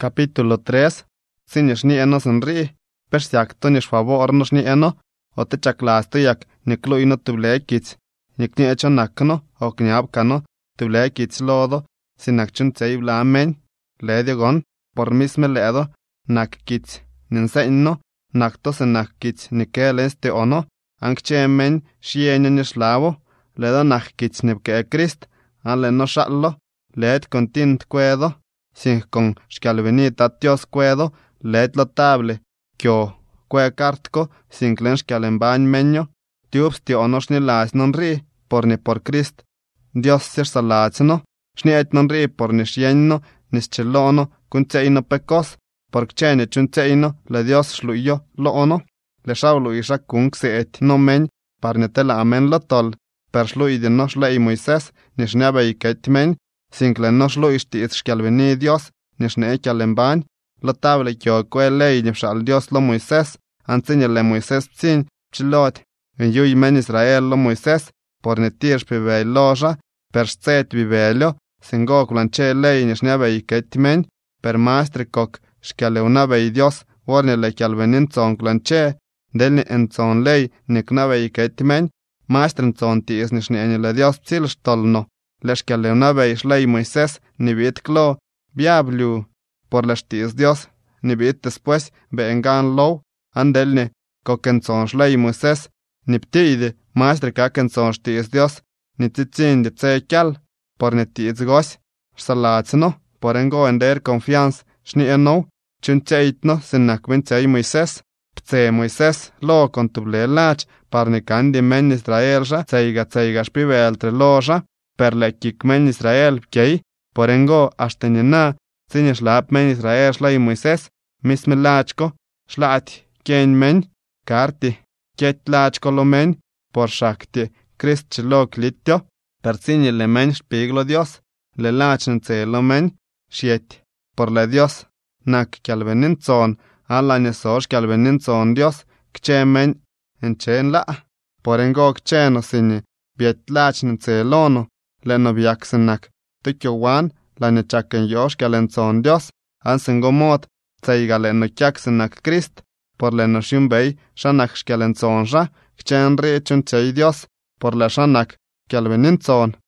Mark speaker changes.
Speaker 1: Capítulo 3. Sinix ni eno sonri. Persiak to nix favor nos ni eno. O te chaklas to yak niklu ino tublekits. Nikni echo nakno o kniabkano tublekits lodo. Sinakchun tsei blamen. Lediogon. Por misme ledo. Nakkits. Ninseino. Nakto se nakkits nikeles te ono. Ankchemen shienyo nislavo. Ledo nakkits nipke Krist. Anle no shallo. Led contint cuedo. Sin con xcalvenita Dios cuedo, let lo table, kyo cue cartco, sin clen xcalenbañ meño, tiubs tionos ni las non ri, por ni por Christ. Dios sir salazno, xniet non ri por ni xienno, ni schelono, cunceino pecos, por cchene chunceino, le Dios xluyo lo ono, le xaulu isha kung seet no meñ, par ni tela amen lo tol, per xluide no xlei Moisés, ni xniabe iket meñ, sin clen no xlu ixtiiz xcalveni Dios, ni xne calenbañ, lo table kyo cue ley ni xal Dios lo Moisés, antsiñe le Moisés psin, chilot, en yuy men Israel lo Moisés, por ni tirx pibey loja, per xtzet bibelio, sin go clanche ley ni xniabe iket meñ, per maestri kok xcaleunabey Dios, war ni le calvenin zon clanche, del ni enzon ley ni knabe iket meñ, maestri enzon tiiz ni xne le Dios psil xtolno. Lexcaleunabey xley Moisés ni bit clo, biablu, por lextiiz Dios, ni bit después beengan low, andelne, coquenzon xley Moisés, ni ptide, maestri cakenzon xtiiz Dios, ni titzin de tsecal, por ni tiiz gos, xsalazno, por engo ender confianz, xni eno, chuncheitno, sin nakvintzei Moisés, ptse Moisés, lo contuble lach, par ni kandi men Israelja, tseiga xpiveltre loja, per le kik men Israel pkei, por engo ashtenina, sin xlap men Israel xlay Moisés, misme lachko, xlati, kien men, karti, ket lachko lo men, por shakti, Christ chilo klitio, per sin le men xpiglo Dios, le lachn lo men, xiet, por le Dios, nak calvenin zon, ala nesosh calvenin zon Dios, kche men, enchen la, por engo kcheno sin, biet lachn lono, leno biaksenak, tukyo wan, la nechaken yosh kalenzon Dios, ansengo mot, tseiga leno kiaksenak Christ, por leno shimbei, shanak xkalenzon ja, kchen re chunchei Dios, por le shanak, kalveninzon,